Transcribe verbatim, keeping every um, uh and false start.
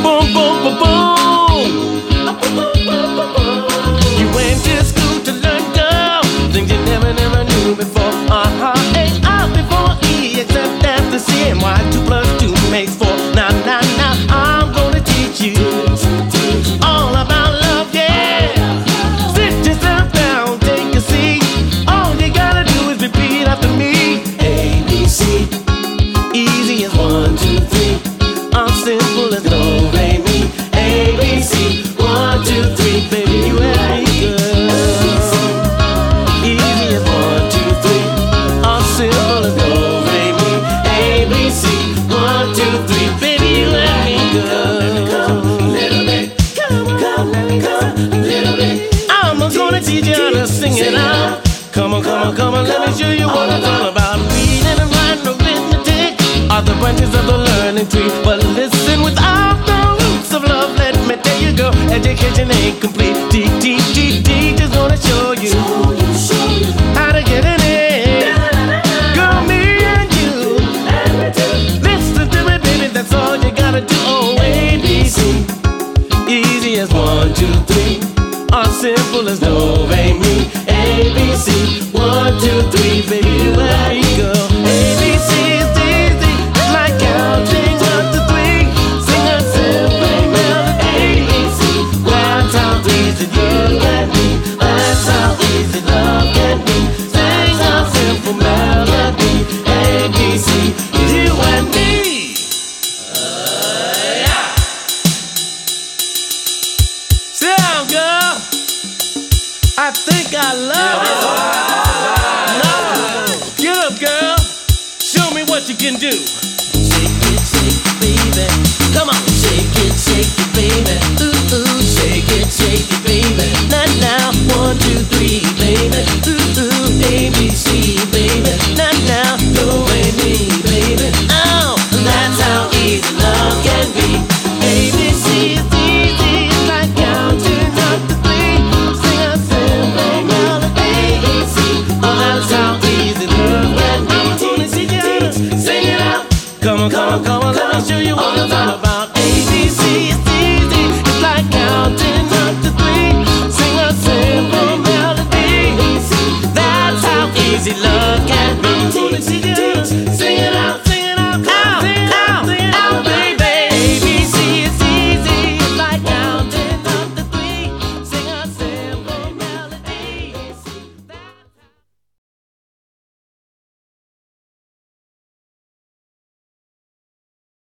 Boom, boom, boom, boom. You went to school to learn, girl, things you never, never knew before. Uh-huh, A out before E, except after C, and why two plus two makes four. Now, now, now, I'm gonna teach you all about love, yeah. Sit yourself down, take a seat. All you gotta do is repeat after me. A, B, C, easy as one, two, three. I'm simple as no, re, mi. A, B, C, one, two, three, baby, you and me, girl. Easy as one, two, three. I'm simple as no, re, mi. A, B, C, one, two, three, baby, you and me, girl. Little bit, come, come, come, little bit. I'm gonna teach you how to sing it out. Come on, come on, come on, let me show you what it's all about. Reading and writing, arithmetic are the branches of the learning tree. But listen, without the roots of love, let me tell you, girl, education ain't complete. T, T, T, teacher's gonna show you how to get it in. Girl, me and you, listen to me, baby, that's all you gotta do. Oh, A, B, C, easy as one, two, three. Or simple as do, re, mi. A, B, C, one, two, three, baby, you and me, girl. A, B, C is easy, it's like counting up to three. Sing a simple melody. A, B, C, that's how easy you and me. That's how easy love can be. Sing a simple melody. A, B, C, you and me. Uh, yeah. Sit down, girl. I think I love it. No. Get up, girl. Show me what you can do. Shake it, shake it, baby. Come on. Shake it, shake it, baby. Ooh, ooh. Shake it, shake it, baby. Not now. One, two, three, baby. Ooh, ooh. A, B, C, baby. Not now. Do, re, mi, baby. Oh, that's how easy love can be. A, B, C is easy. It's like counting up to three. Sing a simple melody. A, B, C. Oh, that's how easy love can be. I'm gonna teach you how to sing it out. Come on, come on, come on, let me show you what it's all about. A, B, C, it's easy. It's like counting up to three. Sing a simple melody. That's how easy love